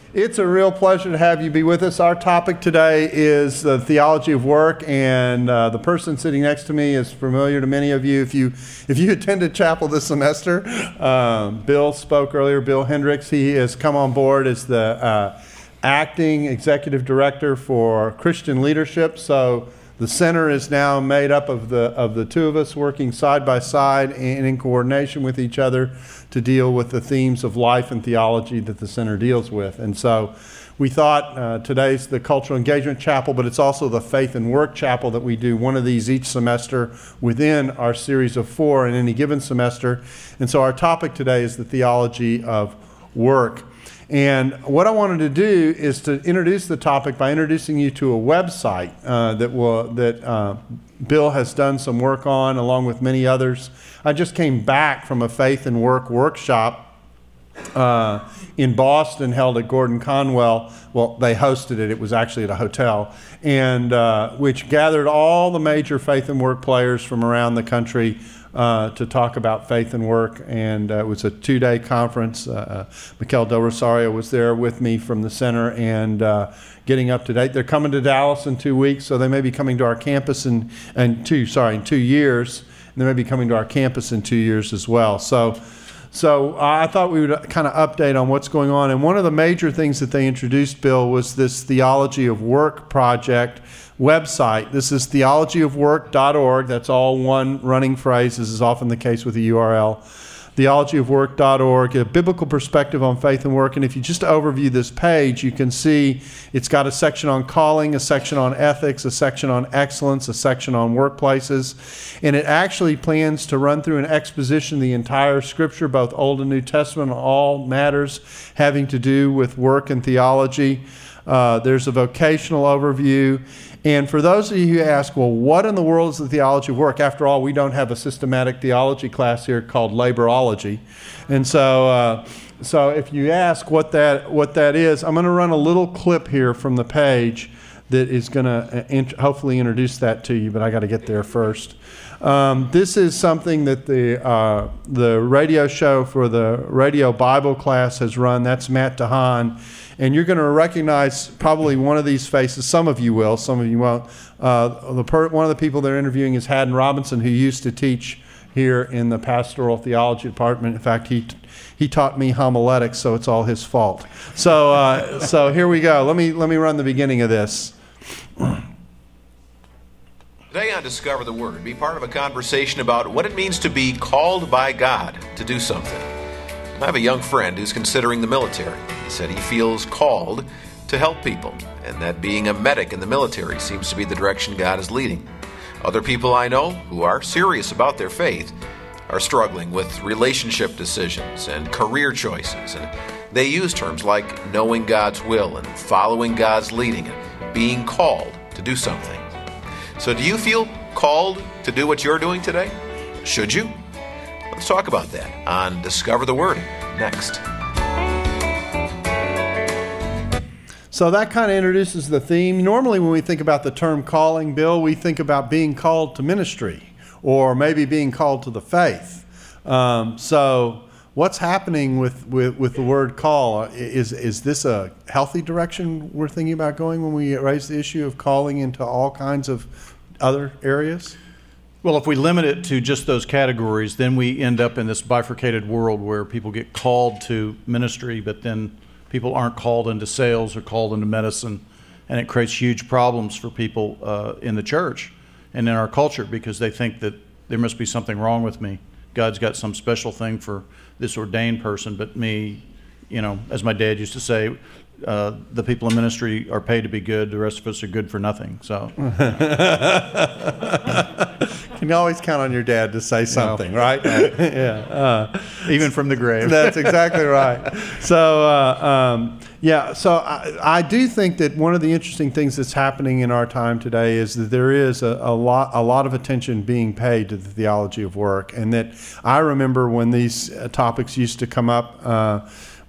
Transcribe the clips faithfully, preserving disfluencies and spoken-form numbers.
It's a real pleasure to have you be with us. Our topic today is the theology of work, and uh, the person sitting next to me is familiar to many of you. If you if you attended chapel this semester, um, Bill spoke earlier, Bill Hendricks. He has come on board as the uh, acting executive director for Christian leadership. So the center is now made up of the of the two of us working side by side and in coordination with each other to deal with the themes of life and theology that the center deals with. And so we thought uh, today's the Cultural Engagement Chapel, but it's also the Faith and Work Chapel that we do one of these each semester within our series of four in any given semester. And so our topic today is the theology of work. And what I wanted to do is to introduce the topic by introducing you to a website uh, that will that uh, Bill has done some work on, along with many others. I just came back from a Faith and Work workshop uh, in Boston held at Gordon Conwell. Well, they hosted it. It was actually at a hotel, and uh, which gathered all the major faith and work players from around the country Uh, to talk about faith and work, and uh, it was a two-day conference. Uh, Mikel Del Rosario was there with me from the center and uh, getting up to date. They're coming to Dallas in two weeks, so they may be coming to our campus in, in two, sorry, in two years, and they may be coming to our campus in two years as well. So, so I thought we would kind of update on what's going on. And one of the major things that they introduced, Bill, was this Theology of Work project website. This is theology of work dot org. That's all one running phrase. This is often the case with the U R L. theology of work dot org, a biblical perspective on faith and work. And if you just overview this page, you can see it's got a section on calling, a section on ethics, a section on excellence, a section on workplaces. And it actually plans to run through an exposition of the entire Scripture, both Old and New Testament, on all matters having to do with work and theology. Uh, there's a vocational overview. And for those of you who ask, well, what in the world is the theology of work? After all, we don't have a systematic theology class here called laborology. And so uh, so if you ask what that what that is, I'm going to run a little clip here from the page that is going to int- hopefully introduce that to you, but I got to get there first. Um, this is something that the uh, the radio show for the radio Bible class has run. That's Matt DeHaan. And you're going to recognize probably one of these faces. Some of you will, some of you won't. Uh, the per- one of the people they're interviewing is Haddon Robinson, who used to teach here in the pastoral theology department. In fact, he t- he taught me homiletics, so it's all his fault. So uh, so here we go. Let me let me run the beginning of this. Today on Discover the Word, be part of a conversation about what it means to be called by God to do something. I have a young friend who's considering the military. He said he feels called to help people, and that being a medic in the military seems to be the direction God is leading. Other people I know who are serious about their faith are struggling with relationship decisions and career choices, and they use terms like knowing God's will and following God's leading and being called to do something. So do you feel called to do what you're doing today? Should you? Let's talk about that on Discover the Word next. So that kind of introduces the theme. Normally when we think about the term calling, Bill, we think about being called to ministry or maybe being called to the faith. Um, so what's happening with, with, with the word call? Is, is this a healthy direction we're thinking about going when we raise the issue of calling into all kinds of other areas? Well, if we limit it to just those categories, then we end up in this bifurcated world where people get called to ministry, but then people aren't called into sales or called into medicine, and it creates huge problems for people uh, in the church and in our culture because they think that there must be something wrong with me. God's got some special thing for this ordained person, but me, you know, as my dad used to say, uh, the people in ministry are paid to be good, the rest of us are good for nothing. So you can always count on your dad to say something, no. Right? Yeah, uh, even from the grave. That's exactly right. So, uh, um, yeah. So I, I do think that one of the interesting things that's happening in our time today is that there is a, a lot, a lot of attention being paid to the theology of work, and that I remember when these uh, topics used to come up. Uh,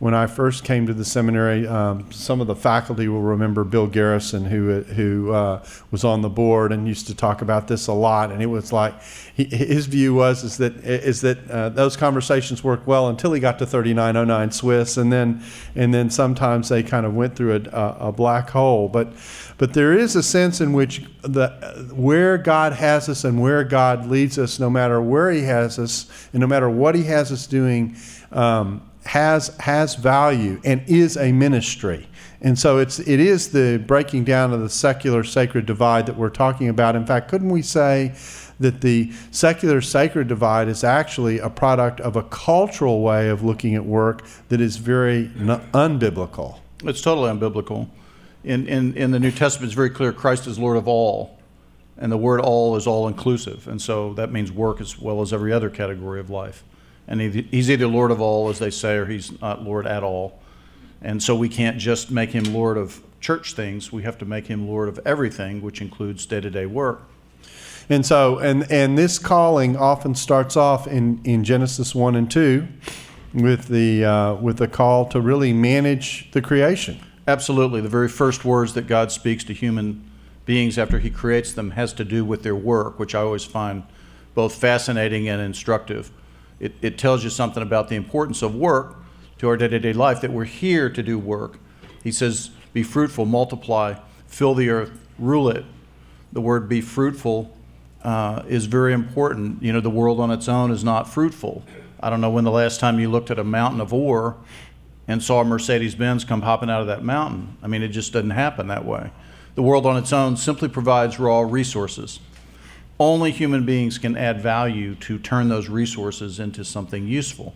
when I first came to the seminary, um, some of the faculty will remember Bill Garrison, who who uh, was on the board and used to talk about this a lot. And it was like he, his view was is that is that uh, those conversations worked well until he got to thirty-nine oh nine Swiss, and then and then sometimes they kind of went through a, a black hole. But but there is a sense in which the where God has us and where God leads us, no matter where He has us, and no matter what He has us doing, um, has has value and is a ministry. And so it's it is the breaking down of the secular sacred divide that we're talking about. In fact, couldn't we say that the secular sacred divide is actually a product of a cultural way of looking at work that is very n- unbiblical? It's totally unbiblical. In, in, in the New Testament, it's very clear Christ is Lord of all, and the word all is all-inclusive, and so that means work as well as every other category of life. And he, he's either Lord of all, as they say, or he's not Lord at all. And so we can't just make him Lord of church things. We have to make him Lord of everything, which includes day-to-day work. And so, and, and this calling often starts off in, in Genesis one and two with the, uh, with the call to really manage the creation. Absolutely. The very first words that God speaks to human beings after he creates them has to do with their work, which I always find both fascinating and instructive. It, it tells you something about the importance of work to our day-to-day life, that we're here to do work. He says, be fruitful, multiply, fill the earth, rule it. The word be fruitful uh, is very important. You know, the world on its own is not fruitful. I don't know when the last time you looked at a mountain of ore and saw a Mercedes-Benz come hopping out of that mountain. I mean, it just doesn't happen that way. The world on its own simply provides raw resources. Only human beings can add value to turn those resources into something useful.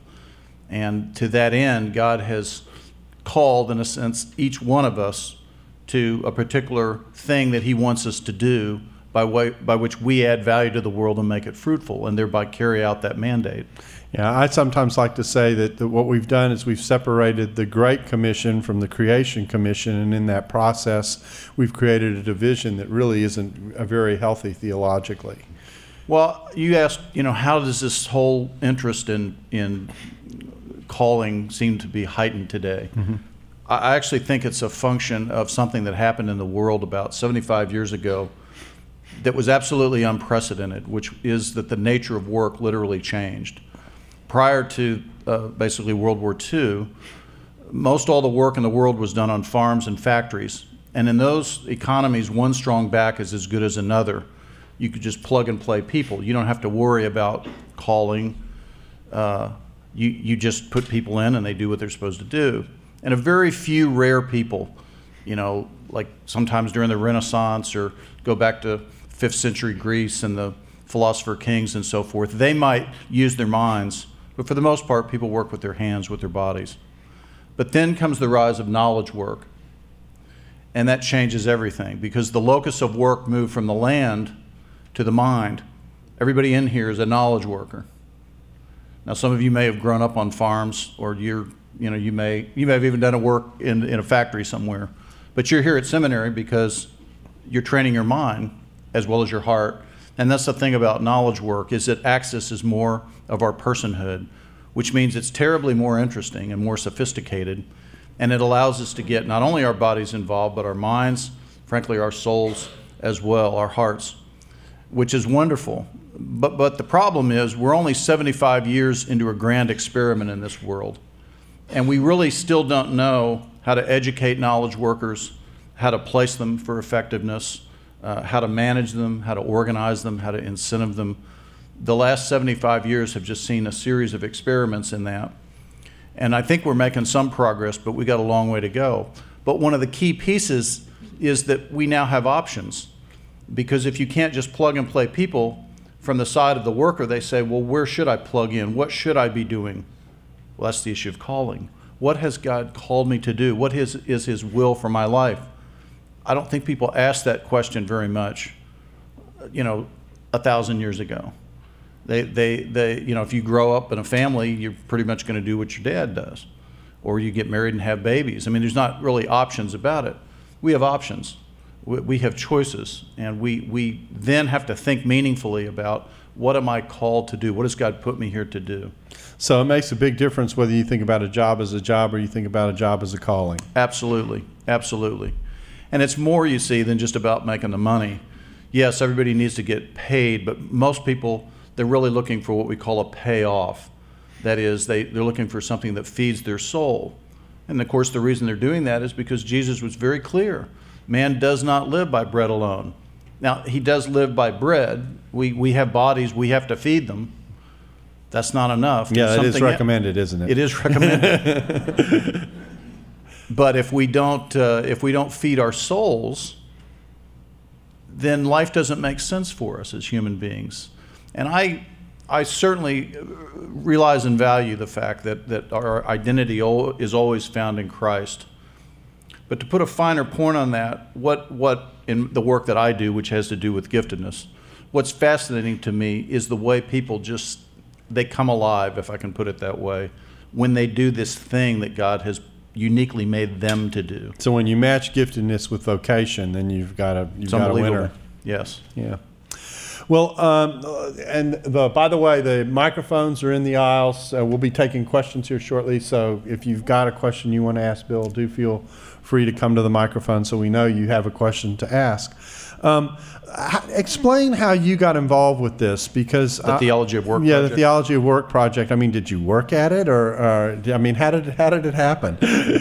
And to that end, God has called, in a sense, each one of us to a particular thing that he wants us to do by way, by which we add value to the world and make it fruitful, and thereby carry out that mandate. Yeah, I sometimes like to say that, that what we've done is we've separated the Great Commission from the Creation Commission, and in that process, we've created a division that really isn't a very healthy theologically. Well, you asked, you know, how does this whole interest in in calling seem to be heightened today? Mm-hmm. I actually think it's a function of something that happened in the world about seventy-five years ago that was absolutely unprecedented, which is that the nature of work literally changed. Prior to uh, basically World War Two, most all the work in the world was done on farms and factories. And in those economies, one strong back is as good as another. You could just plug and play people. You don't have to worry about calling. Uh, you, you just put people in and they do what they're supposed to do. And a very few rare people, you know, like sometimes during the Renaissance or go back to fifth century Greece and the philosopher kings and so forth, they might use their minds. But for the most part, people work with their hands, with their bodies. But then comes the rise of knowledge work. And that changes everything, because the locus of work moved from the land to the mind. Everybody in here is a knowledge worker. Now, some of you may have grown up on farms, or you're, you know, you may you may have even done a work in, in a factory somewhere. But you're here at seminary because you're training your mind as well as your heart. And that's the thing about knowledge work, is it accesses more of our personhood, which means it's terribly more interesting and more sophisticated. And it allows us to get not only our bodies involved, but our minds, frankly, our souls as well, our hearts, which is wonderful. But, but the problem is we're only seventy-five years into a grand experiment in this world. And we really still don't know how to educate knowledge workers, how to place them for effectiveness, uh, how to manage them, how to organize them, how to incentive them. The last seventy-five years have just seen a series of experiments in that. And I think we're making some progress, but we got a long way to go. But one of the key pieces is that we now have options. Because if you can't just plug and play people, from the side of the worker, they say, well, where should I plug in? What should I be doing? Well, that's the issue of calling. What has God called me to do? What is, is his will for my life? I don't think people ask that question very much, you know, a thousand years ago. They, they, they, you know, if you grow up in a family, you're pretty much going to do what your dad does. Or you get married and have babies. I mean, there's not really options about it. We have options. We, we have choices. And we, we then have to think meaningfully about What am I called to do? What has God put me here to do? So it makes a big difference whether you think about a job as a job or you think about a job as a calling. Absolutely, absolutely. And it's more, you see, than just about making the money. Yes, everybody needs to get paid, but most people, they're really looking for what we call a payoff. That is, they, they're looking for something that feeds their soul. And of course, the reason they're doing that is because Jesus was very clear. Man does not live by bread alone. Now, he does live by bread. We, we have bodies, we have to feed them. That's not enough. Yeah, it is recommended, isn't it? It is recommended. But if we don't, uh, if we don't feed our souls, then life doesn't make sense for us as human beings. And I, I certainly realize and value the fact that, that our identity is always found in Christ. But to put a finer point on that, what, what in the work that I do, which has to do with giftedness, what's fascinating to me is the way people just, they come alive, if I can put it that way, when they do this thing that God has uniquely made them to do. So when you match giftedness with vocation, then you've got a, you've got a winner. Yes. Yeah. Well, um, and the, by the way, the microphones are in the aisles. Uh, we'll be taking questions here shortly. So if you've got a question you want to ask Bill, do feel free to come to the microphone so we know you have a question to ask. Um, explain how you got involved with this, because the uh, Theology of Work yeah, project. the Theology of Work project. I mean, did you work at it, or, or I mean, how did how did it happen?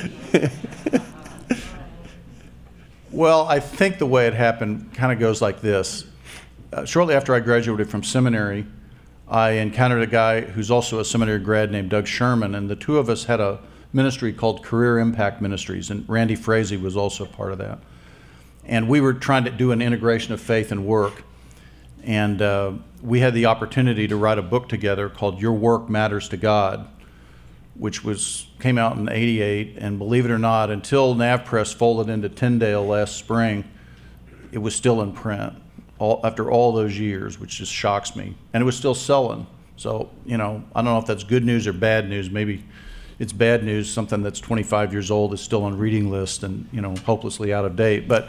Well, I think the way it happened kind of goes like this. Uh, shortly after I graduated from seminary, I encountered a guy who's also a seminary grad named Doug Sherman, and the two of us had a ministry called Career Impact Ministries, and Randy Frazee was also part of that. And we were trying to do an integration of faith and work. And uh, we had the opportunity to write a book together called Your Work Matters to God, which was came out in eighty-eight. And believe it or not, until NavPress folded into Tyndale last spring, it was still in print all, after all those years, which just shocks me. And it was still selling. So, you know, I don't know if that's good news or bad news. Maybe it's bad news, something that's twenty-five years old is still on reading list and, you know, hopelessly out of date. But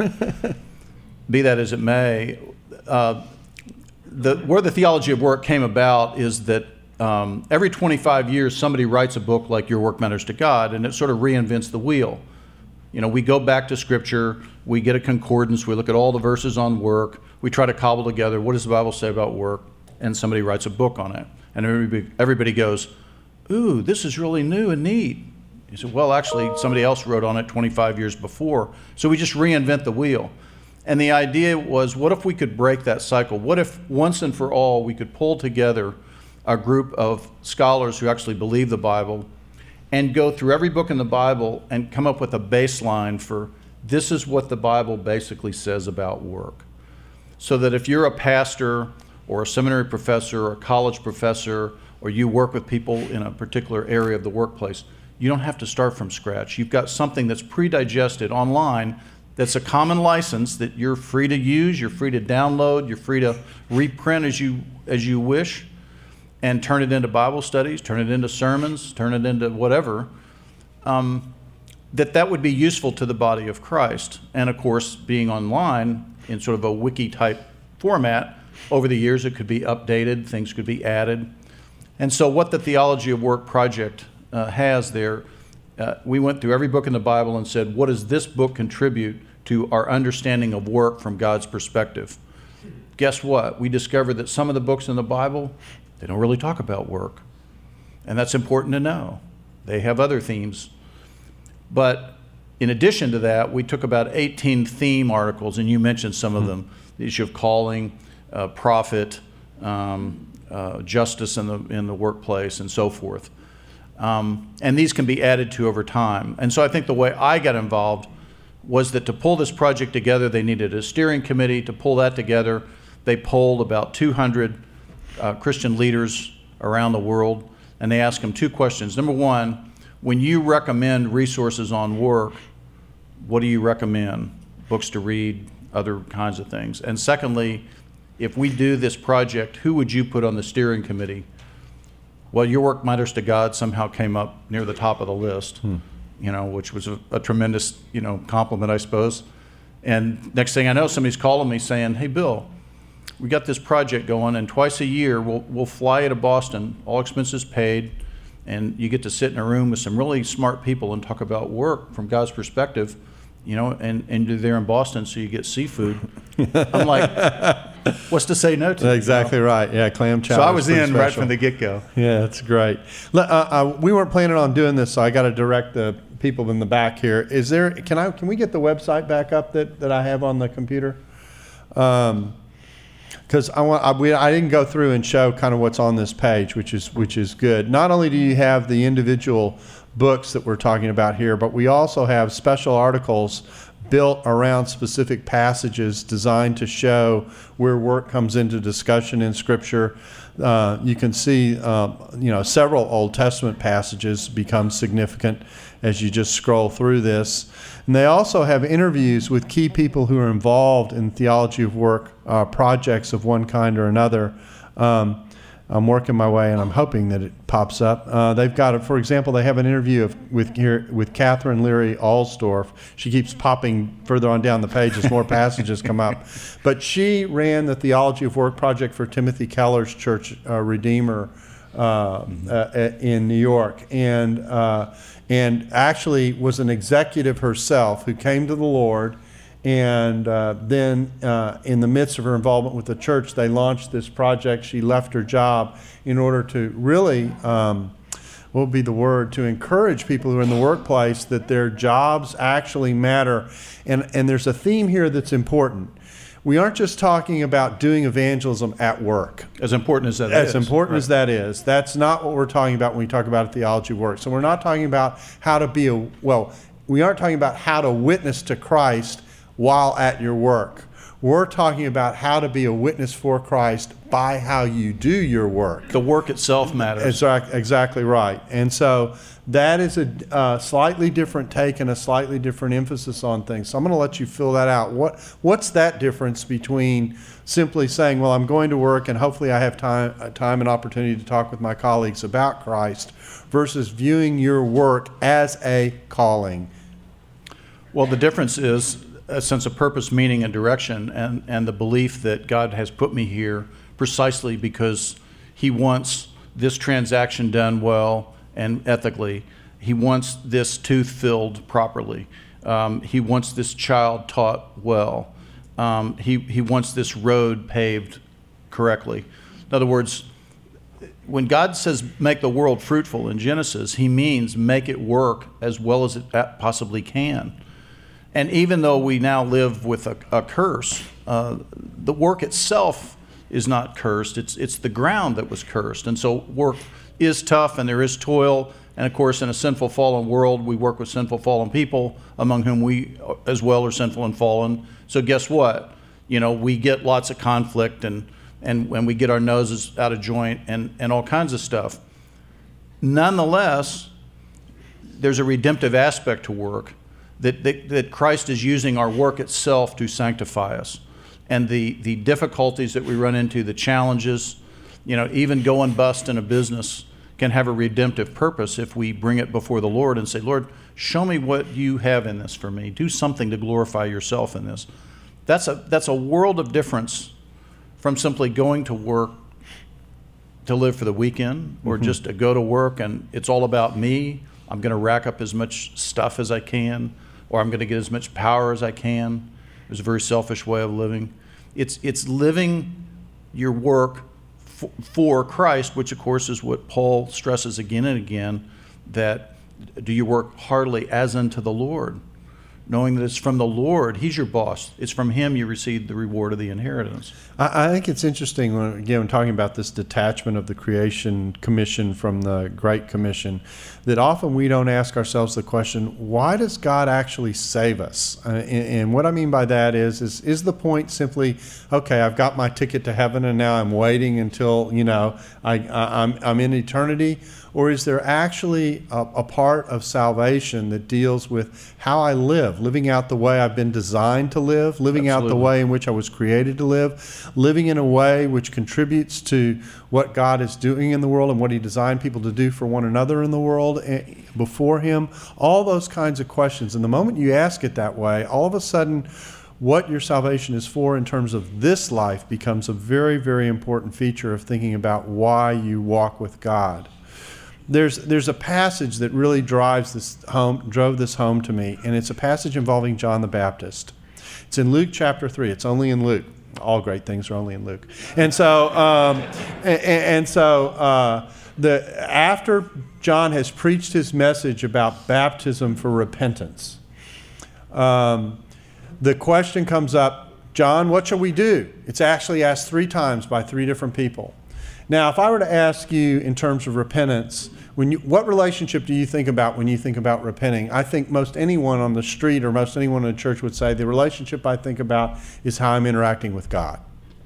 be that as it may, uh, the, where the Theology of Work came about is that um, every twenty-five years somebody writes a book like Your Work Matters to God, and it sort of reinvents the wheel. You know, we go back to Scripture, we get a concordance, we look at all the verses on work, we try to cobble together, what does the Bible say about work, and somebody writes a book on it. And everybody, everybody goes, ooh, this is really new and neat. He said, well, actually, somebody else wrote on it twenty-five years before. So we just reinvent the wheel. And the idea was, what if we could break that cycle? What if once and for all we could pull together a group of scholars who actually believe the Bible and go through every book in the Bible and come up with a baseline for this is what the Bible basically says about work. So that if you're a pastor or a seminary professor or a college professor, or you work with people in a particular area of the workplace, you don't have to start from scratch. You've got something that's pre-digested online that's a common license that you're free to use, you're free to download, you're free to reprint as you, as you wish, and turn it into Bible studies, turn it into sermons, turn it into whatever, um, that that would be useful to the body of Christ. And of course, being online in sort of a wiki-type format, over the years it could be updated, things could be added. And so what the Theology of Work project uh, has there, uh, we went through every book in the Bible and said, what does this book contribute to our understanding of work from God's perspective? Guess what? We discovered that some of the books in the Bible, they don't really talk about work. And that's important to know. They have other themes. But in addition to that, we took about eighteen theme articles, and you mentioned some of them, the issue of calling, uh, profit, um, Uh, justice in the in the workplace, and so forth. Um, and these can be added to over time. And so I think the way I got involved was that to pull this project together, they needed a steering committee. To pull that together, they polled about two hundred uh, Christian leaders around the world, and they asked them two questions. Number one, when you recommend resources on work, what do you recommend? Books to read, other kinds of things. And secondly, if we do this project, who would you put on the steering committee? Well, Your Work Matters to God somehow came up near the top of the list, hmm. you know, which was a, a tremendous, you know, compliment, I suppose. And next thing I know, somebody's calling me saying, hey, Bill, we got this project going, and twice a year we'll, we'll fly you to Boston, all expenses paid, and you get to sit in a room with some really smart people and talk about work from God's perspective, you know, and, and you're there in Boston, so you get seafood. I'm like, what's to say no to? Exactly, you know? Right. Yeah, clam chowder. So I was in special. right from the get-go. Yeah, that's great. Uh, uh, we weren't planning on doing this, so I got to direct the people in the back here. Is there? Can I? Can we get the website back up that, that I have on the computer? Um, Because I want, I, we, I didn't go through and show kind of what's on this page, which is which is good. Not only do you have the individual books that we're talking about here, but we also have special articles built around specific passages designed to show where work comes into discussion in Scripture. Uh, you can see, um, you know, several Old Testament passages become significant as you just scroll through this. And they also have interviews with key people who are involved in theology of work uh, projects of one kind or another. Um, I'm working my way, and I'm hoping that it pops up. Uh, they've got, a, for example, they have an interview of, with here with Catherine Leary Alsdorf. She keeps popping further on down the page as more passages come up. But she ran the Theology of Work project for Timothy Keller's church, uh, Redeemer, uh, mm-hmm. uh, in New York, and uh, and actually was an executive herself who came to the Lord. And uh, then uh, in the midst of her involvement with the church, they launched this project. She left her job in order to really, um, what would be the word, to encourage people who are in the workplace that their jobs actually matter. And, and there's a theme here that's important. We aren't just talking about doing evangelism at work. As important as that as is. As important right. as that is. That's not what we're talking about when we talk about theology of work. So we're not talking about how to be a, well, we aren't talking about how to witness to Christ while at your work. We're talking about how to be a witness for Christ by how you do your work. The work itself matters. Exactly, exactly right. And so that is a uh, slightly different take and a slightly different emphasis on things. So I'm going to let you fill that out. What What's that difference between simply saying, well, I'm going to work and hopefully I have time, time and opportunity to talk with my colleagues about Christ, versus viewing your work as a calling? Well, the difference is a sense of purpose, meaning, and direction, and, and the belief that God has put me here precisely because He wants this transaction done well and ethically. He wants this tooth filled properly. Um, he wants this child taught well. Um, he, he wants this road paved correctly. In other words, when God says make the world fruitful in Genesis, He means make it work as well as it possibly can. And even though we now live with a, a curse, uh, the work itself is not cursed. It's it's the ground that was cursed. And so work is tough and there is toil. And of course, in a sinful, fallen world, we work with sinful, fallen people, among whom we as well are sinful and fallen. So guess what? You know, we get lots of conflict and, and when we get our noses out of joint and, and all kinds of stuff. Nonetheless, there's a redemptive aspect to work. That, that, that Christ is using our work itself to sanctify us. And the, the difficulties that we run into, the challenges, you know, even going bust in a business can have a redemptive purpose if we bring it before the Lord and say, Lord, show me what you have in this for me. Do something to glorify yourself in this. That's a, that's a world of difference from simply going to work to live for the weekend or mm-hmm. just to go to work and it's all about me. I'm going to rack up as much stuff as I can, or I'm going to get as much power as I can. It's a very selfish way of living. It's it's living your work f- for Christ, which of course is what Paul stresses again and again, that do you work heartily as unto the Lord, knowing that it's from the Lord. He's your boss. It's from Him you receive the reward of the inheritance. I, I think it's interesting, when, again, when talking about this detachment of the creation commission from the Great Commission, that often we don't ask ourselves the question, why does God actually save us? Uh, and, and what I mean by that is, is, is the point simply, okay, I've got my ticket to heaven and now I'm waiting until, you know, I, I, I'm, I'm in eternity? Or is there actually a, a part of salvation that deals with how I live, living out the way I've been designed to live, living Absolutely. out the way in which I was created to live, living in a way which contributes to what God is doing in the world and what He designed people to do for one another in the world before Him? All those kinds of questions. And the moment you ask it that way, all of a sudden, what your salvation is for in terms of this life becomes a very, very important feature of thinking about why you walk with God. There's, there's a passage that really drives this home, drove this home to me, and it's a passage involving John the Baptist. It's in Luke chapter three. It's only in Luke. All great things are only in Luke. And so, um, and, and so uh, the, after John has preached his message about baptism for repentance, um, the question comes up, John, what shall we do? It's actually asked three times by three different people. Now, if I were to ask you in terms of repentance, when you, what relationship do you think about when you think about repenting? I think most anyone on the street or most anyone in the church would say the relationship I think about is how I'm interacting with God.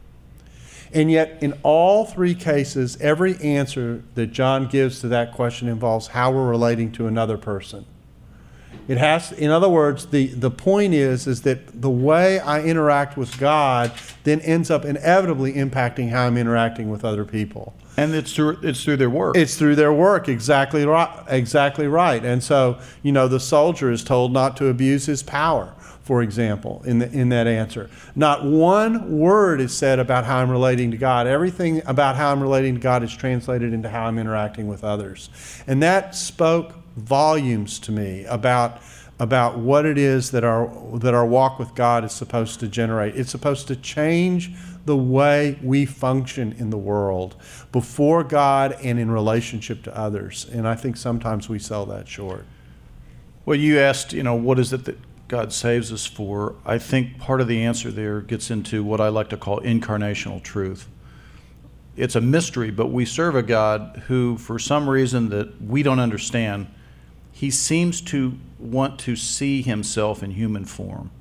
And yet, in all three cases, every answer that John gives to that question involves how we're relating to another person. It has, in other words, the, the point is, is that the way I interact with God then ends up inevitably impacting how I'm interacting with other people. And it's through, it's through their work. It's through their work, exactly right, exactly right. And so, you know, the soldier is told not to abuse his power, for example, in, the, in that answer. Not one word is said about how I'm relating to God. Everything about how I'm relating to God is translated into how I'm interacting with others. And that spoke volumes to me about about what it is that our that our walk with God is supposed to generate. It's supposed to change the way we function in the world before God and in relationship to others. And I think sometimes we sell that short. Well, you asked, you know, what is it that God saves us for? I think part of the answer there gets into what I like to call incarnational truth. It's a mystery, but we serve a God who, for some reason that we don't understand, he seems to want to see himself in human form.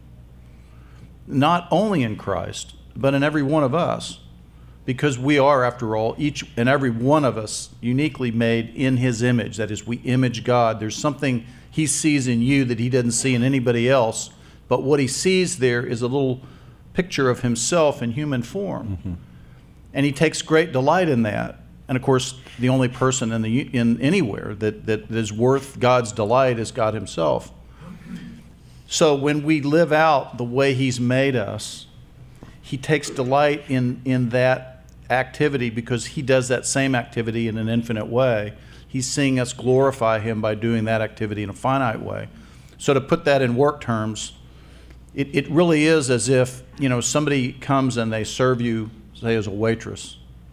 Not only in Christ, but in every one of us. Because we are, after all, each and every one of us uniquely made in his image. That is, we image God. There's something he sees in you that he doesn't see in anybody else. But what he sees there is a little picture of himself in human form. Mm-hmm. And he takes great delight in that. And of course, the only person in the in anywhere that, that is worth God's delight is God himself. So when we live out the way he's made us, he takes delight in, in that activity because he does that same activity in an infinite way. He's seeing us glorify him by doing that activity in a finite way. So to put that in work terms, it, it really is as if, you know, somebody comes and they serve you, say, as a waitress.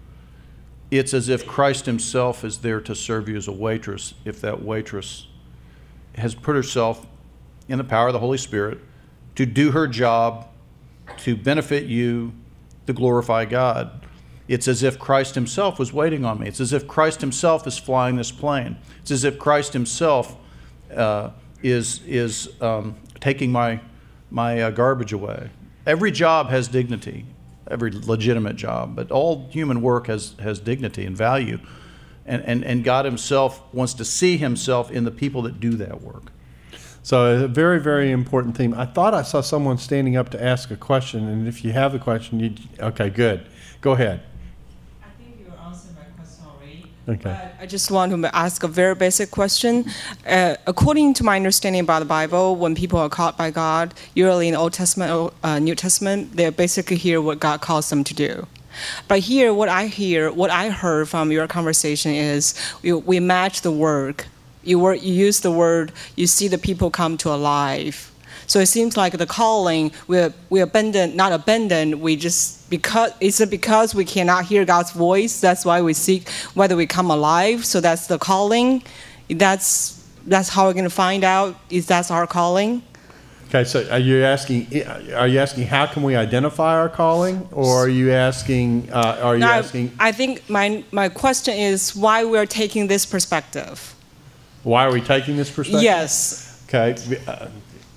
It's as if Christ himself is there to serve you as a waitress, if that waitress has put herself in the power of the Holy Spirit to do her job, to benefit you, to glorify God. It's as if Christ himself was waiting on me. It's as if Christ himself is flying this plane. It's as if Christ himself uh, is, is um, taking my, my uh, garbage away. Every job has dignity. Every legitimate job, but all human work has, has dignity and value. And, and, and God himself wants to see himself in the people that do that work. So a very, very important theme. I thought I saw someone standing up to ask a question, and if you have a question, you okay, good. Go ahead. I think you answered my question already. Okay. But I just want to ask a very basic question. Uh, according to my understanding about the Bible, when people are called by God, usually in the Old Testament or uh, New Testament, they basically hear what God calls them to do. But here, what I hear, what I heard from your conversation is we, we match the work. You, work, you use the word, you see the people come to alive. So it seems like the calling, we we abandon, not abandon, we just, because, is it because we cannot hear God's voice? That's why we seek whether we come alive, so that's the calling? That's, that's how we're going to find out, is that's our calling? Okay, so are you asking, are you asking how can we identify our calling? Or are you asking, uh, are you no, asking? I think my, my question is why we're taking this perspective. Why are we taking this perspective? Yes. Okay. Uh,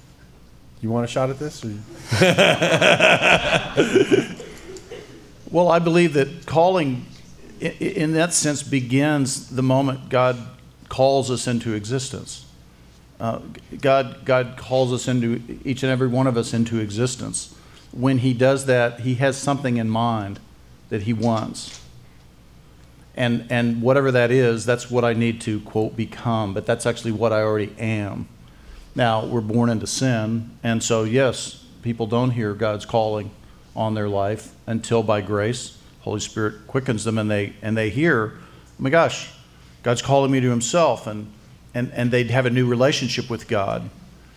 you want a shot at this? Or you... Well, I believe that calling, in that sense, begins the moment God calls us into existence. Uh, God, God calls us into, each and every one of us into existence. When he does that, he has something in mind that he wants. And, and whatever that is, that's what I need to, quote, become. But that's actually what I already am. Now, we're born into sin. And so, yes, people don't hear God's calling on their life until by grace, Holy Spirit quickens them, and they and they hear, oh my gosh, God's calling me to himself, and and, and they'd have a new relationship with God.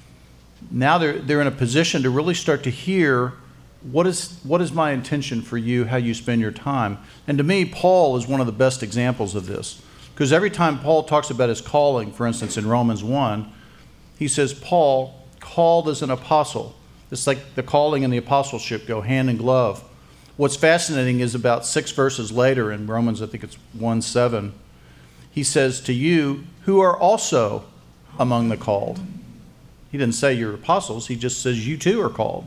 Now they're they're in a position to really start to hear what is what is my intention for you, how you spend your time. And to me, Paul is one of the best examples of this. Because every time Paul talks about his calling, for instance, in Romans one, he says, Paul, called as an apostle. It's like the calling and the apostleship go hand in glove. What's fascinating is about six verses later in Romans, I think it's one seven, he says to you, who are also among the called. He didn't say you're apostles, he just says you too are called.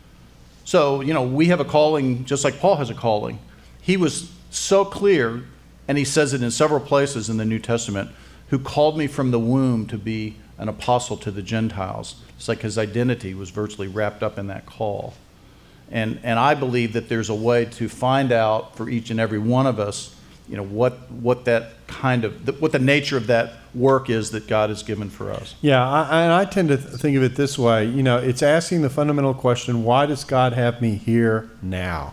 So, you know, we have a calling just like Paul has a calling. He was so clear, and he says it in several places in the New Testament, who called me from the womb to be an apostle to the Gentiles. It's like his identity was virtually wrapped up in that call. And and I believe that there's a way to find out for each and every one of us, you know, what what that kind of, what the nature of that work is that God has given for us. Yeah, I, and I tend to th- think of it this way. You know, it's asking the fundamental question, why does God have me here now?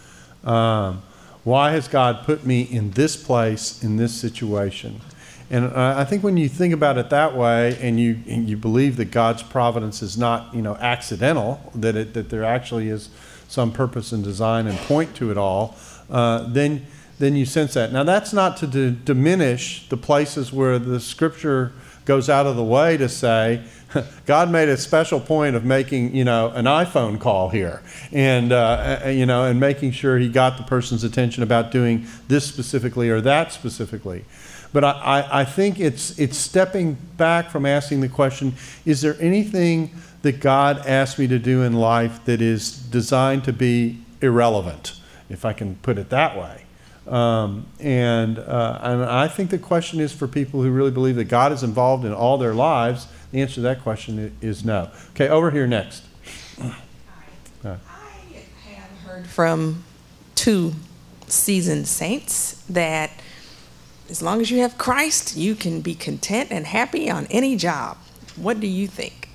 Um, why has God put me in this place, in this situation? And uh, I think when you think about it that way, and you and you believe that God's providence is not, you know, accidental, that it that there actually is some purpose and design and point to it all, uh, then then you sense that. Now, that's not to d- diminish the places where the Scripture goes out of the way to say, God made a special point of making, you know, an iPhone call here, and uh, you know, and making sure he got the person's attention about doing this specifically or that specifically. But I, I, I think it's it's stepping back from asking the question, is there anything that God asked me to do in life that is designed to be irrelevant, if I can put it that way? Um, and, uh, and I think the question is for people who really believe that God is involved in all their lives. The answer to that question is no. Okay, over here next. Hi. Uh. I have heard from two seasoned saints that as long as you have Christ, you can be content and happy on any job. What do you think?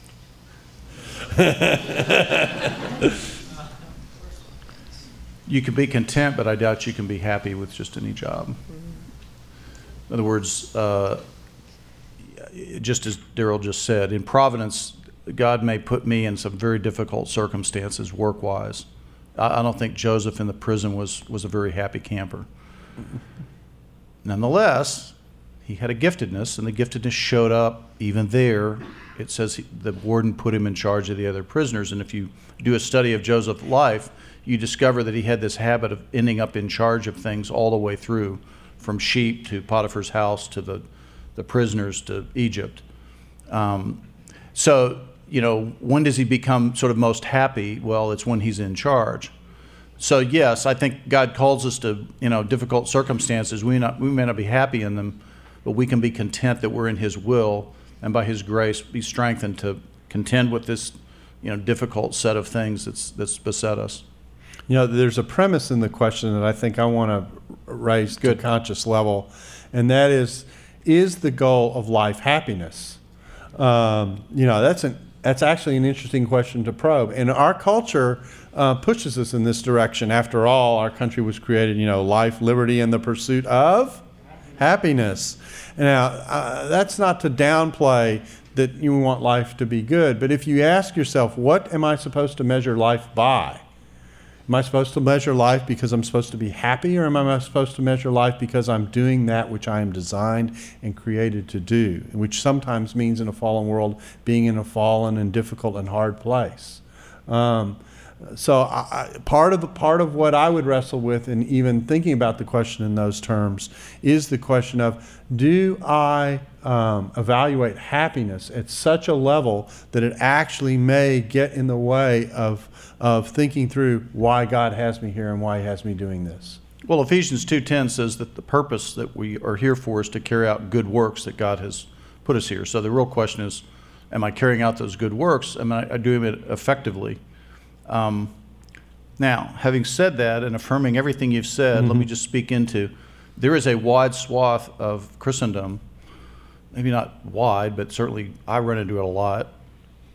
You can be content, but I doubt you can be happy with just any job. Mm-hmm. In other words, uh, just as Daryl just said, in Providence, God may put me in some very difficult circumstances work-wise. I, I don't think Joseph in the prison was, was a very happy camper. Mm-hmm. Nonetheless, he had a giftedness, and the giftedness showed up even there. It says he, the warden put him in charge of the other prisoners, and if you do a study of Joseph's life, you discover that he had this habit of ending up in charge of things all the way through, from sheep to Potiphar's house to the, the prisoners to Egypt. Um, so, you know, when does he become sort of most happy? Well, it's when he's in charge. So yes, I think God calls us to, you know, difficult circumstances. We not we may not be happy in them, but we can be content that we're in His will, and by His grace be strengthened to contend with this, you know, difficult set of things that's that's beset us. You know, there's a premise in the question that I think I want to raise to a conscious level, and that is, is the goal of life happiness? Um, you know, that's an that's actually an interesting question to probe, and our culture uh, pushes us in this direction. After all, our country was created, you know, life, liberty, and the pursuit of happiness. Now, uh, that's not to downplay that you want life to be good, but if you ask yourself, what am I supposed to measure life by? Am I supposed to measure life because I'm supposed to be happy, or am I supposed to measure life because I'm doing that which I am designed and created to do, which sometimes means in a fallen world being in a fallen and difficult and hard place? Um, so I, part of the, part of what I would wrestle with in even thinking about the question in those terms is the question of, do I um, evaluate happiness at such a level that it actually may get in the way of of thinking through why God has me here and why He has me doing this? Well, Ephesians two ten says that the purpose that we are here for is to carry out good works that God has put us here. So the real question is, am I carrying out those good works? Am I doing it effectively? Um, now, having said that and affirming everything you've said, mm-hmm. let me just speak into, there is a wide swath of Christendom, maybe not wide, but certainly I run into it a lot,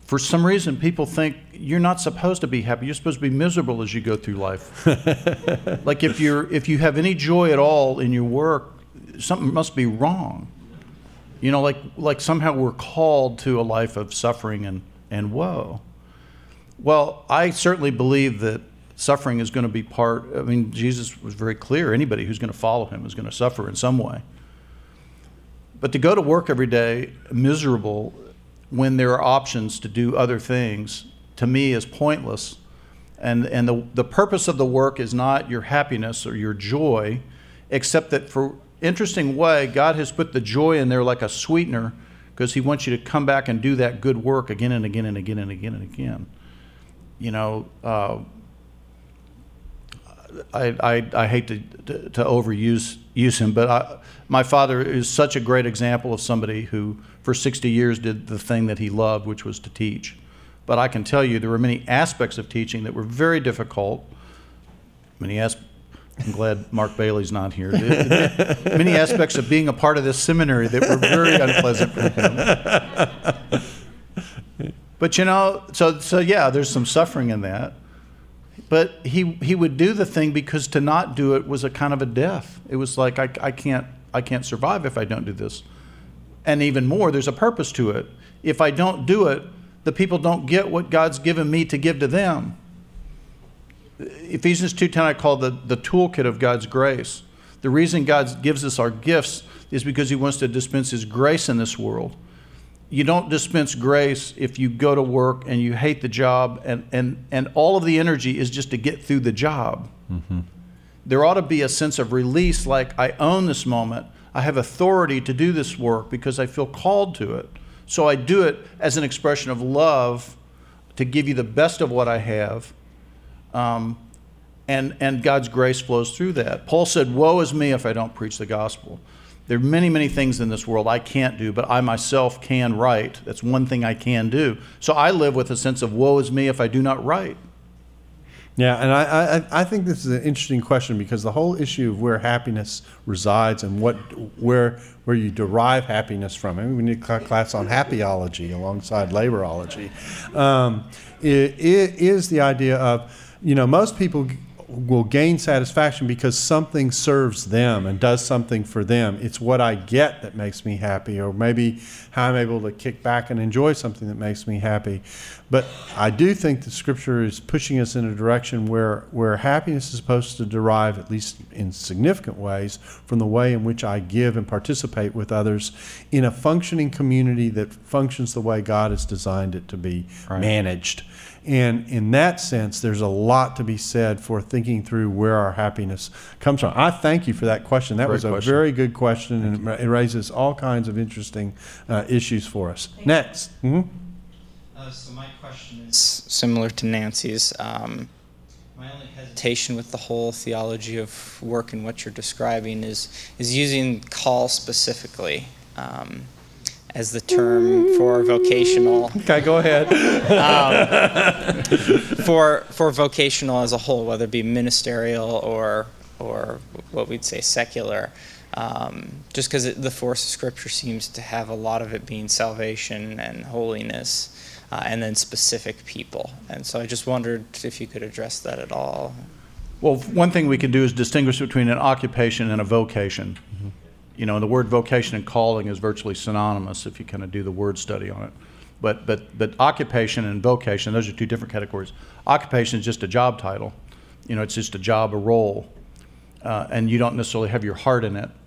for some reason, people think you're not supposed to be happy. You're supposed to be miserable as you go through life. Like if you're if you have any joy at all in your work, something must be wrong. You know, like like somehow we're called to a life of suffering and, and woe. Well, I certainly believe that suffering is going to be part. I mean, Jesus was very clear. Anybody who's going to follow him is going to suffer in some way. But to go to work every day miserable when there are options to do other things, to me is pointless. And and the, the purpose of the work is not your happiness or your joy, except that for interesting way, God has put the joy in there like a sweetener because he wants you to come back and do that good work again and again and again and again and again. You know, uh, I, I, I hate to, to, to overuse use him, but I, my father is such a great example of somebody who for sixty years did the thing that he loved, which was to teach. But I can tell you there were many aspects of teaching that were very difficult. Many as I'm glad Mark Bailey's not here. Many aspects of being a part of this seminary that were very unpleasant for him. But you know, so so yeah, there's some suffering in that. But he he would do the thing because to not do it was a kind of a death. It was like I I can't I can't survive if I don't do this. And even more, there's a purpose to it. If I don't do it, the people don't get what God's given me to give to them. Ephesians two ten I call the, the toolkit of God's grace. The reason God gives us our gifts is because he wants to dispense his grace in this world. You don't dispense grace if you go to work and you hate the job and, and, and all of the energy is just to get through the job. Mm-hmm. There ought to be a sense of release, like I own this moment. I have authority to do this work because I feel called to it. So I do it as an expression of love to give you the best of what I have. Um, and, and God's grace flows through that. Paul said, woe is me if I don't preach the gospel. There are many, many things in this world I can't do, but I myself can write. That's one thing I can do. So I live with a sense of woe is me if I do not write. Yeah, and I, I, I think this is an interesting question because the whole issue of where happiness resides and what where where you derive happiness from. I mean, we need a class on happyology alongside laborology. Um, it, it is the idea of, you know, most people will gain satisfaction because something serves them and does something for them. It's what I get that makes me happy, or maybe how I'm able to kick back and enjoy something that makes me happy. But I do think the Scripture is pushing us in a direction where, where happiness is supposed to derive, at least in significant ways, from the way in which I give and participate with others in a functioning community that functions the way God has designed it to be right. managed. And in that sense, there's a lot to be said for thinking through where our happiness comes from. I thank you for that question. That Great was a question. very good question, thank and you. It raises all kinds of interesting uh, issues for us. Thank Next. Mm-hmm. Uh, so my question is similar to Nancy's. Um, my only hesitation with the whole theology of work and what you're describing is is using call specifically. Um, as the term for vocational. Okay, go ahead. um, for for vocational as a whole, whether it be ministerial or or what we'd say secular, um, just because the force of Scripture seems to have a lot of it being salvation and holiness, uh, and then specific people. And so I just wondered if you could address that at all. Well, one thing we can do is distinguish between an occupation and a vocation. Mm-hmm. You know, the word vocation and calling is virtually synonymous if you kind of do the word study on it. But but but occupation and vocation, those are two different categories. Occupation is just a job title. You know, it's just a job, a role, uh, and you don't necessarily have your heart in it.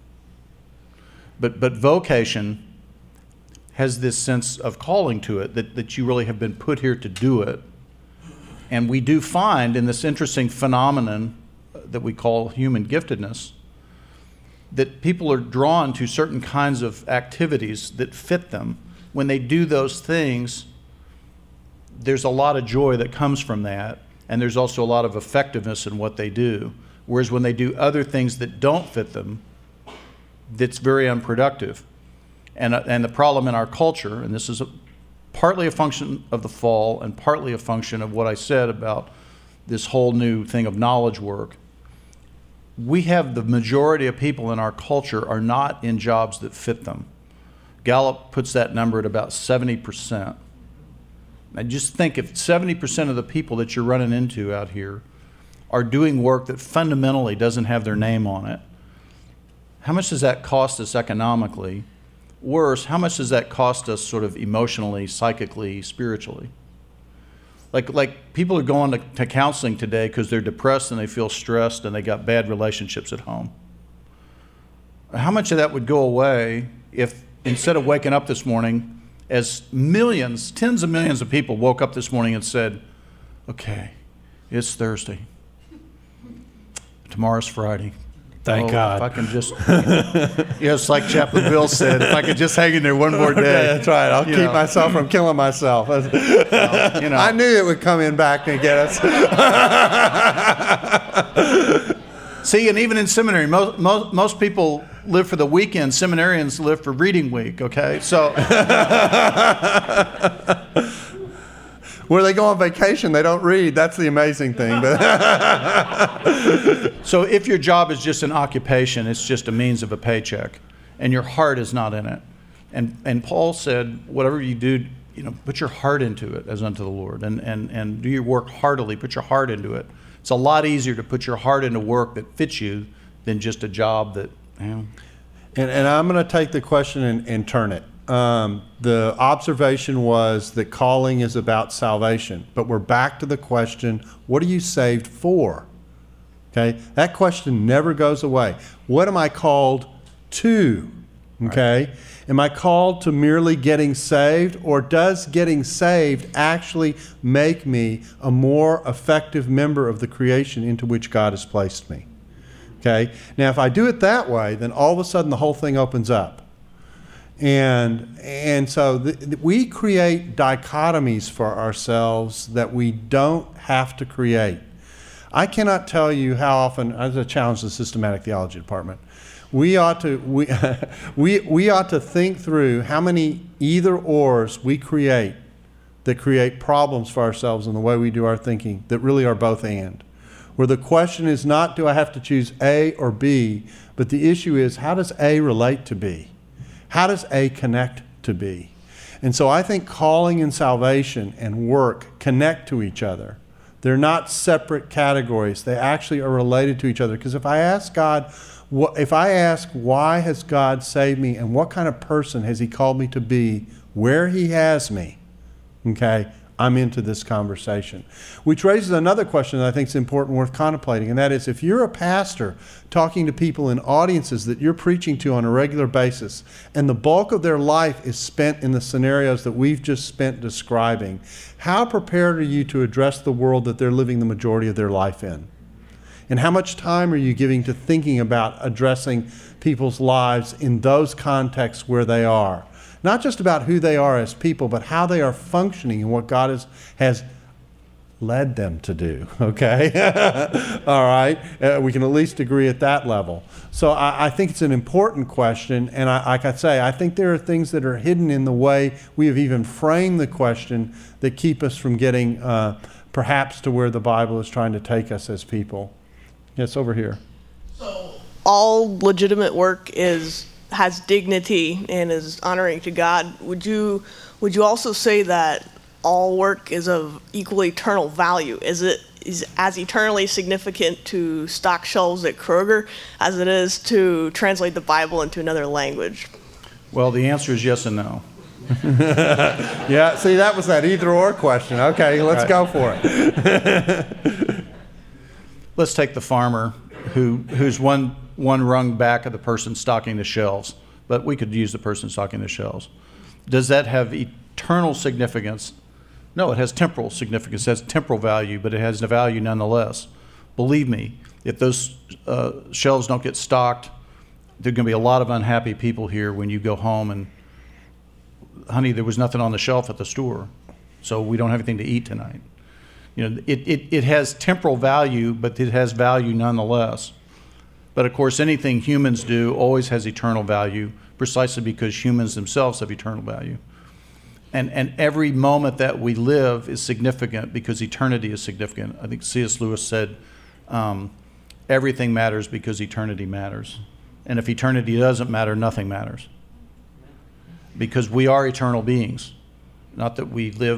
But but vocation has this sense of calling to it, that, that you really have been put here to do it. And we do find in this interesting phenomenon that we call human giftedness, that people are drawn to certain kinds of activities that fit them. When they do those things, there's a lot of joy that comes from that, and there's also a lot of effectiveness in what they do. Whereas when they do other things that don't fit them, that's very unproductive. And, and the problem in our culture, and this is a, partly a function of the fall and partly a function of what I said about this whole new thing of knowledge work, we have the majority of people in our culture are not in jobs that fit them. Gallup puts that number at about seventy percent. Now just think, if seventy percent of the people that you're running into out here are doing work that fundamentally doesn't have their name on it, how much does that cost us economically? Worse, how much does that cost us sort of emotionally, psychically, spiritually? Like, like people are going to, to counseling today because they're depressed and they feel stressed and they got bad relationships at home. How much of that would go away if, instead of waking up this morning, as millions, tens of millions of people woke up this morning and said, okay, it's Thursday. Tomorrow's Friday. Thank oh, God. If I can just, you know, it's like Chaplain Bill said, if I could just hang in there one more day. Yeah, that's right. I'll you keep know. myself from killing myself. Well, you know. I knew it would come in back and get us. See, and even in seminary, most, most, most people live for the weekend. Seminarians live for reading week, okay? So, where they go on vacation, they don't read. That's the amazing thing. But so if your job is just an occupation, it's just a means of a paycheck, and your heart is not in it. And and Paul said, whatever you do, you know, put your heart into it as unto the Lord, and and and do your work heartily. Put your heart into it. It's a lot easier to put your heart into work that fits you than just a job that, you know. And, and I'm going to take the question and, and turn it. Um, the observation was that calling is about salvation, but we're back to the question, what are you saved for? Okay, that question never goes away. What am I called to? Okay, right. Am I called to merely getting saved, or does getting saved actually make me a more effective member of the creation into which God has placed me? Okay, now if I do it that way, then all of a sudden the whole thing opens up. And, and so th- th- we create dichotomies for ourselves that we don't have to create. I cannot tell you how often, as a challenge to the systematic theology department, we ought to we, we, we ought to think through how many either-ors we create that create problems for ourselves in the way we do our thinking that really are both and. Where the question is not, do I have to choose A or B, but the issue is, how does A relate to B? How does A connect to B? And so I think calling and salvation and work connect to each other. They're not separate categories. They actually are related to each other. Because if I ask God, if I ask, why has God saved me and what kind of person has He called me to be where He has me, okay, I'm into this conversation. Which raises another question that I think is important, worth contemplating, and that is, if you're a pastor talking to people in audiences that you're preaching to on a regular basis, and the bulk of their life is spent in the scenarios that we've just spent describing, how prepared are you to address the world that they're living the majority of their life in? And how much time are you giving to thinking about addressing people's lives in those contexts where they are? Not just about who they are as people, but how they are functioning and what God has, has led them to do, okay? All right? Uh, we can at least agree at that level. So I, I think it's an important question, and I, like I say, I think there are things that are hidden in the way we have even framed the question that keep us from getting uh, perhaps to where the Bible is trying to take us as people. Yes, over here. So all legitimate work is has dignity and is honoring to God. Would you would you also say that all work is of equal eternal value? Is it is as eternally significant to stock shelves at Kroger as it is to translate the Bible into another language? Well, the answer is yes and no. Yeah, see, that was that either or question. Okay, let's Right. go for it. Let's take the farmer who who's one one rung back of the person stocking the shelves, but we could use the person stocking the shelves. Does that have eternal significance? No, it has temporal significance. It has temporal value, but it has the value nonetheless. Believe me, if those uh, shelves don't get stocked, there are going to be a lot of unhappy people here when you go home and, honey, there was nothing on the shelf at the store, so we don't have anything to eat tonight. You know, it, it, it has temporal value, but it has value nonetheless. But of course, anything humans do always has eternal value, precisely because humans themselves have eternal value. And, and every moment that we live is significant because eternity is significant. I think C S Lewis said, um, everything matters because eternity matters. And if eternity doesn't matter, nothing matters. Because we are eternal beings. Not that we live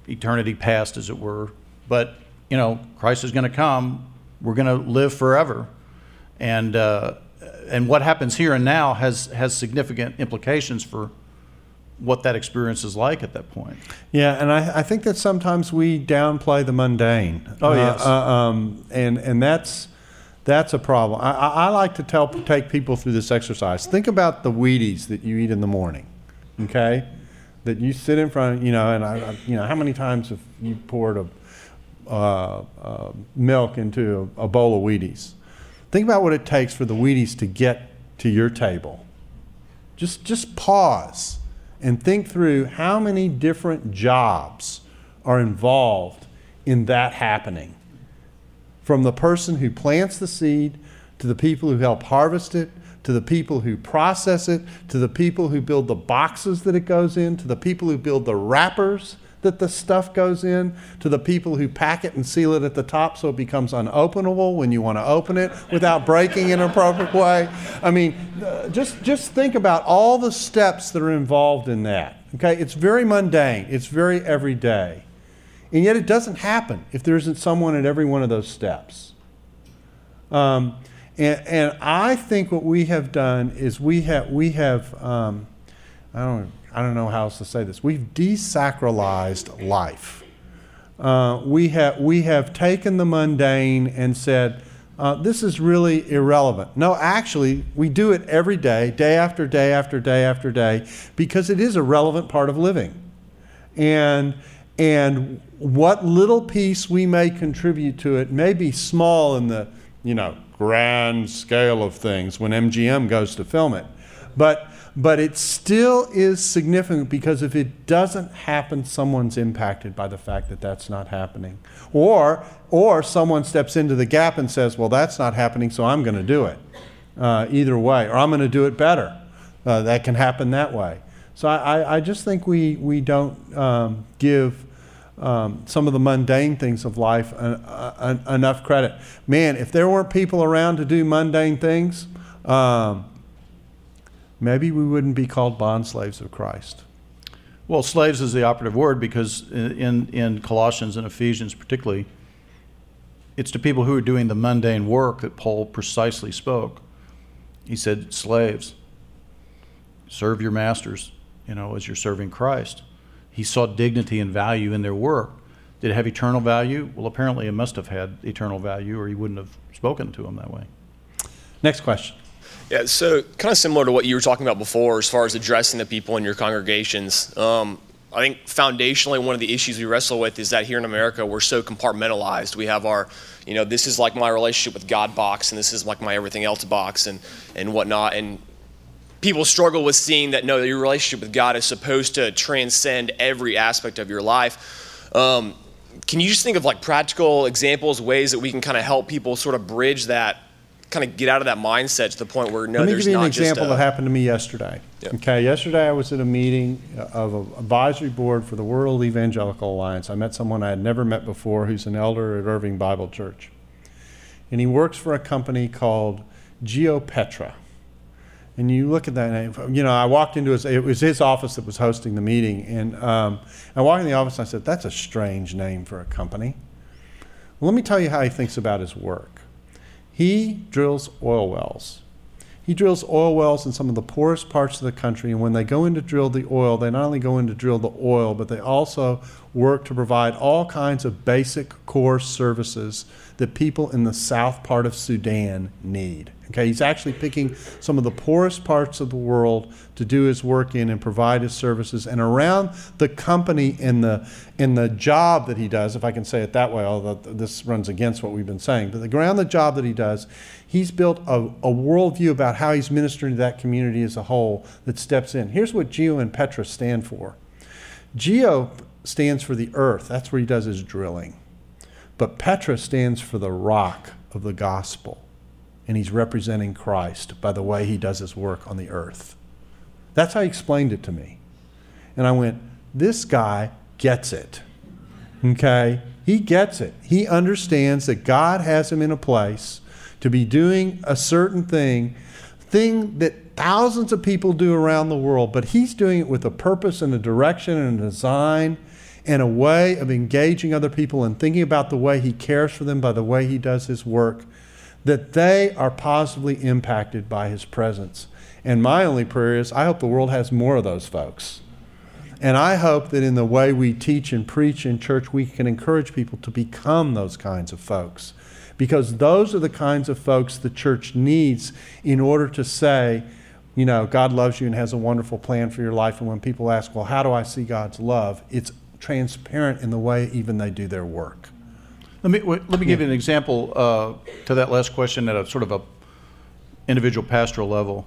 eternity past, as it were. But, you know, Christ is going to come. We're going to live forever. And uh, and what happens here and now has, has significant implications for what that experience is like at that point. Yeah, and I, I think that sometimes we downplay the mundane. Oh, yes. Uh, uh, um, and and that's that's a problem. I, I I like to tell take people through this exercise. Think about the Wheaties that you eat in the morning, okay? That you sit in front of, you know, and I, I you know, how many times have you poured a uh, uh, milk into a, a bowl of Wheaties? Think about what it takes for the Wheaties to get to your table. Just just pause and think through how many different jobs are involved in that happening. From the person who plants the seed, to the people who help harvest it, to the people who process it, to the people who build the boxes that it goes in, to the people who build the wrappers that the stuff goes in, to the people who pack it and seal it at the top so it becomes unopenable when you want to open it without breaking in an appropriate way. I mean, uh, just, just think about all the steps that are involved in that. Okay, it's very mundane. It's very everyday. And yet it doesn't happen if there isn't someone at every one of those steps. Um, and, and I think what we have done is we have, we have um, I don't I don't know how else to say this. We've desacralized life. Uh, we have we have taken the mundane and said, uh, this is really irrelevant. No, actually, we do it every day, day after day after day after day, because it is a relevant part of living. And and what little piece we may contribute to it may be small in the, you know, grand scale of things when M G M goes to film it, but. But it still is significant, because if it doesn't happen, someone's impacted by the fact that that's not happening. Or, or someone steps into the gap and says, well, that's not happening, so I'm going to do it. Uh, either way. Or I'm going to do it better. Uh, that can happen that way. So I, I just think we, we don't um, give um, some of the mundane things of life an, an, enough credit. Man, if there weren't people around to do mundane things, um, maybe we wouldn't be called bond slaves of Christ. Well, slaves is the operative word, because in, in Colossians and Ephesians particularly, it's to people who are doing the mundane work that Paul precisely spoke. He said, slaves, serve your masters, you know, as you're serving Christ. He saw dignity and value in their work. Did it have eternal value? Well, apparently it must have had eternal value, or he wouldn't have spoken to them that way. Next question. Yeah, so kind of similar to what you were talking about before as far as addressing the people in your congregations. Um, I think foundationally one of the issues we wrestle with is that here in America we're so compartmentalized. We have our, you know, this is like my relationship with God box, and this is like my everything else box, and, and whatnot. And people struggle with seeing that, no, your relationship with God is supposed to transcend every aspect of your life. Um, can you just think of like practical examples, ways that we can kind of help people sort of bridge that, kind of get out of that mindset to the point where no, Let me there's give you not an example just a, that happened to me yesterday. Yeah. Okay, yesterday I was at a meeting of an advisory board for the World Evangelical Alliance. I met someone I had never met before who's an elder at Irving Bible Church. And he works for a company called GeoPetra. And you look at that, and, you know, I walked into his, it was his office that was hosting the meeting. And um, I walked in the office and I said, that's a strange name for a company. Well, let me tell you how he thinks about his work. He drills oil wells. He drills oil wells in some of the poorest parts of the country, and when they go in to drill the oil, they not only go in to drill the oil, but they also work to provide all kinds of basic core services that people in the south part of Sudan need. Okay, he's actually picking some of the poorest parts of the world to do his work in and provide his services. And around the company and the in the job that he does, if I can say it that way, although this runs against what we've been saying, but around the job that he does, he's built a, a worldview about how he's ministering to that community as a whole that steps in. Here's what Geo and Petra stand for. Geo stands for the earth. That's where he does his drilling. But Petra stands for the rock of the gospel. And he's representing Christ by the way he does his work on the earth. That's how he explained it to me. And I went, this guy gets it. Okay? He gets it. He understands that God has him in a place to be doing a certain thing, thing that thousands of people do around the world, but he's doing it with a purpose and a direction and a design and a way of engaging other people and thinking about the way he cares for them by the way he does his work, that they are positively impacted by his presence. And my only prayer is I hope the world has more of those folks. And I hope that in the way we teach and preach in church, we can encourage people to become those kinds of folks. Because those are the kinds of folks the church needs in order to say, you know, God loves you and has a wonderful plan for your life. And when people ask, well, how do I see God's love? It's transparent in the way even they do their work. Let me let me give you an example uh, to that last question at a sort of a individual pastoral level.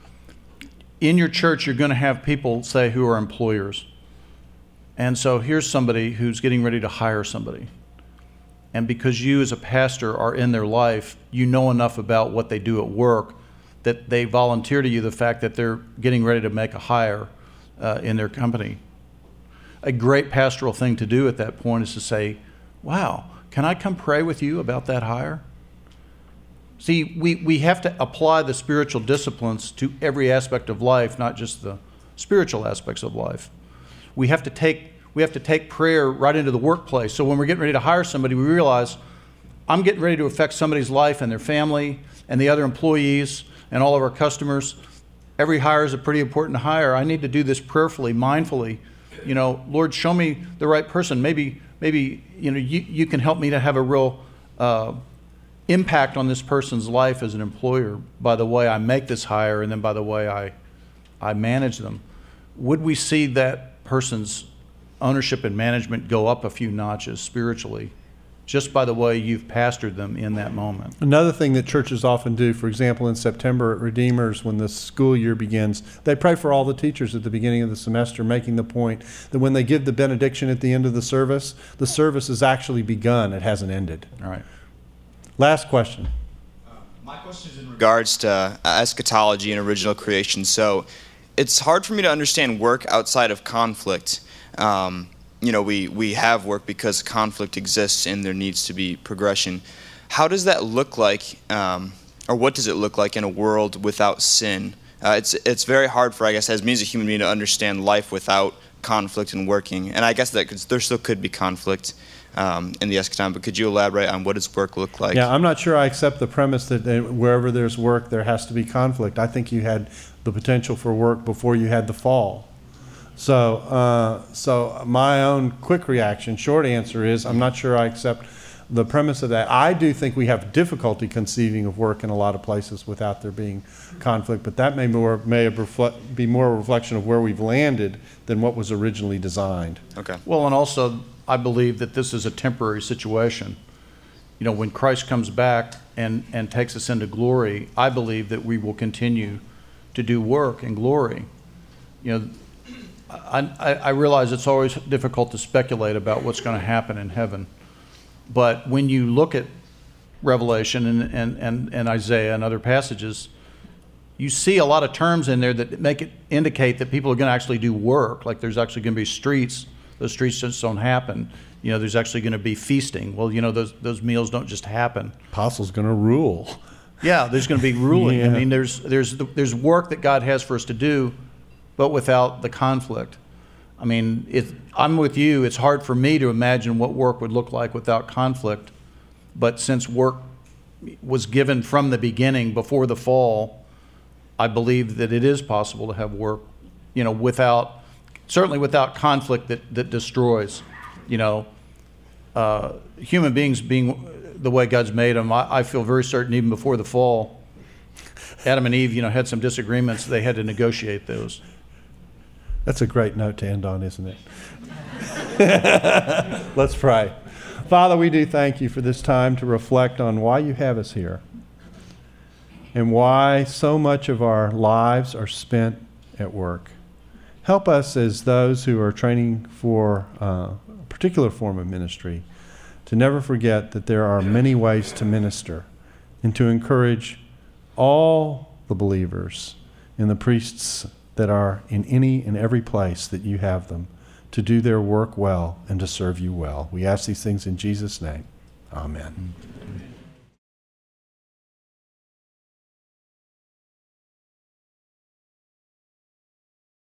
In your church, you're going to have people, say, who are employers. And so here's somebody who's getting ready to hire somebody. And because you as a pastor are in their life, you know enough about what they do at work that they volunteer to you the fact that they're getting ready to make a hire uh, in their company. A great pastoral thing to do at that point is to say, wow, can I come pray with you about that hire? See, we, we have to apply the spiritual disciplines to every aspect of life, not just the spiritual aspects of life. We have to take we have to take prayer right into the workplace. So when we're getting ready to hire somebody, we realize I'm getting ready to affect somebody's life and their family and the other employees and all of our customers. Every hire is a pretty important hire. I need to do this prayerfully, mindfully. You know, Lord, show me the right person. Maybe maybe you know you, you can help me to have a real uh, impact on this person's life as an employer by the way I make this hire and then by the way I I manage them. Would we see that person's ownership and management go up a few notches spiritually just by the way you've pastored them in that moment? Another thing that churches often do, for example, in September at Redeemers, when the school year begins, they pray for all the teachers at the beginning of the semester, making the point that when they give the benediction at the end of the service, the service has actually begun. It hasn't ended. All right. Last question. Uh, my question is in regards to uh, eschatology and original creation. So it's hard for me to understand work outside of conflict. Um, you know, we, we have work because conflict exists and there needs to be progression. How does that look like, um, or what does it look like in a world without sin? Uh, it's it's very hard for, I guess, as me as a human being to understand life without conflict and working. And I guess that could, there still could be conflict um, in the eschaton, but could you elaborate on what does work look like? Yeah, I'm not sure I accept the premise that uh, wherever there's work, there has to be conflict. I think you had the potential for work before you had the fall. So, uh, so my own quick reaction, short answer is I'm not sure I accept the premise of that. I do think we have difficulty conceiving of work in a lot of places without there being conflict, but that may more may reflect, be more a reflection of where we've landed than what was originally designed. Okay. Well, and also I believe that this is a temporary situation. You know, when Christ comes back and, and takes us into glory, I believe that we will continue to do work in glory. You know, I, I realize it's always difficult to speculate about what's going to happen in heaven. But when you look at Revelation and, and, and, and Isaiah and other passages, you see a lot of terms in there that make it indicate that people are going to actually do work. Like there's actually going to be streets. Those streets just don't happen. You know, there's actually going to be feasting. Well, you know, those those meals don't just happen. Apostle's going to rule. Yeah, there's going to be ruling. Yeah. I mean, there's there's there's work that God has for us to do, but without the conflict. I mean, it, I'm with you. It's hard for me to imagine what work would look like without conflict. But since work was given from the beginning, before the fall, I believe that it is possible to have work, you know, without, certainly without conflict that, that destroys, you know. Uh, human beings being the way God's made them, I, I feel very certain even before the fall, Adam and Eve, you know, had some disagreements. They had to negotiate those. That's a great note to end on, isn't it? Let's pray. Father, we do thank you for this time to reflect on why you have us here and why so much of our lives are spent at work. Help us as those who are training for uh, a particular form of ministry to never forget that there are many ways to minister and to encourage all the believers and the priests that are in any and every place that you have them to do their work well and to serve you well. We ask these things in Jesus' name. Amen.